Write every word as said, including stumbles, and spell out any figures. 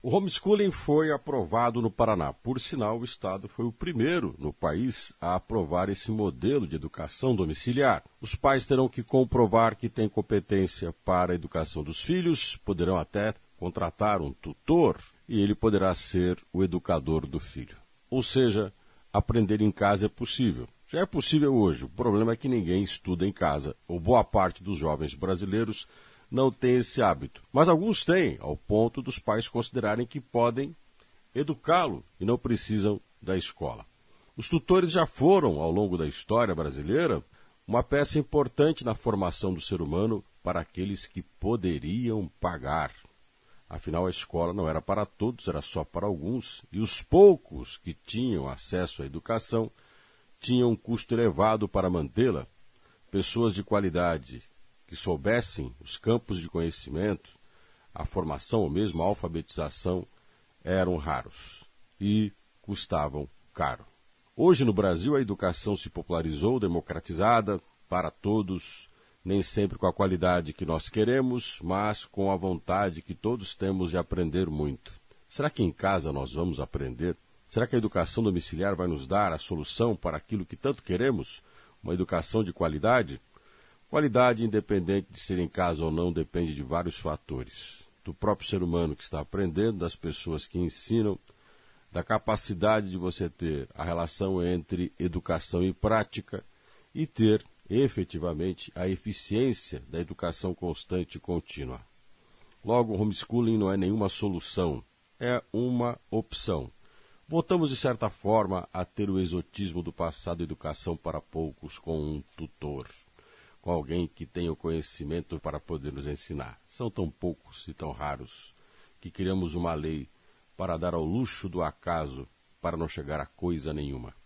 O homeschooling foi aprovado no Paraná. Por sinal, o Estado foi o primeiro no país a aprovar esse modelo de educação domiciliar. Os pais terão que comprovar que têm competência para a educação dos filhos, poderão até contratar um tutor e ele poderá ser o educador do filho. Ou seja, aprender em casa é possível. Já é possível hoje. O problema é que ninguém estuda em casa, ou boa parte dos jovens brasileiros não tem esse hábito. Mas alguns têm, ao ponto dos pais considerarem que podem educá-lo e não precisam da escola. Os tutores já foram, ao longo da história brasileira, uma peça importante na formação do ser humano para aqueles que poderiam pagar. Afinal, a escola não era para todos, era só para alguns, e os poucos que tinham acesso à educação tinham um custo elevado para mantê-la. Pessoas de qualidade que soubessem os campos de conhecimento, a formação ou mesmo a alfabetização, eram raros e custavam caro. Hoje no Brasil a educação se popularizou, democratizada para todos, nem sempre com a qualidade que nós queremos, mas com a vontade que todos temos de aprender muito. Será que em casa nós vamos aprender? Será que a educação domiciliar vai nos dar a solução para aquilo que tanto queremos? Uma educação de qualidade? Qualidade, independente de ser em casa ou não, depende de vários fatores. Do próprio ser humano que está aprendendo, das pessoas que ensinam, da capacidade de você ter a relação entre educação e prática e ter, efetivamente, a eficiência da educação constante e contínua. Logo, o homeschooling não é nenhuma solução, é uma opção. Voltamos, de certa forma, a ter o exotismo do passado educação para poucos com um tutor, com alguém que tenha o conhecimento para poder nos ensinar. São tão poucos e tão raros que criamos uma lei para dar ao luxo do acaso para não chegar a coisa nenhuma.